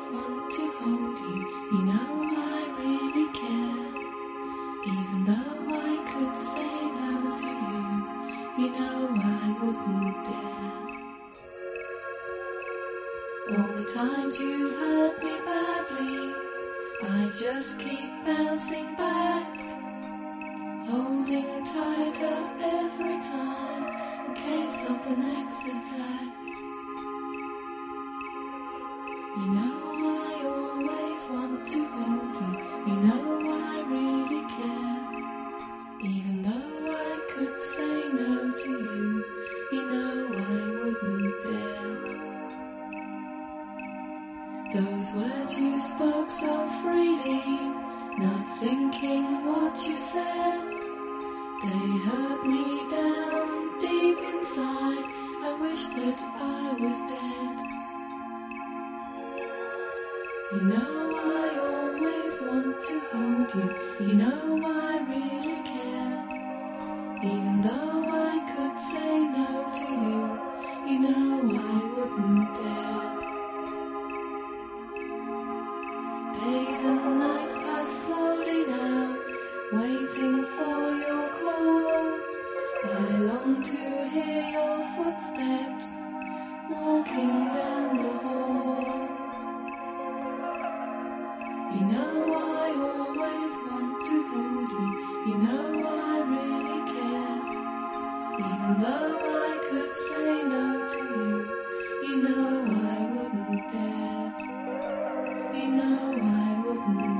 want to hold you. You know I really care. Even though I could say no to you, you know I wouldn't dare. All the times you've hurt me badly, I just keep bouncing back, holding tighter every time in case of the next attack. You know I always want to hold you. You know I really care. Even though I could say no to you, you know I wouldn't dare. Those words you spoke so freely, not thinking what you said, they hurt me down deep inside. I wish that I was dead. You know I always want to hold you. You know I really care. Even though I could say no to you, you know I wouldn't dare. Days and nights pass slowly now, waiting for your call. I long to hear your footsteps walking down the hall. You know I always want to hold you. You know I really care. Even though I could say no to you, you know I wouldn't dare. You know I wouldn't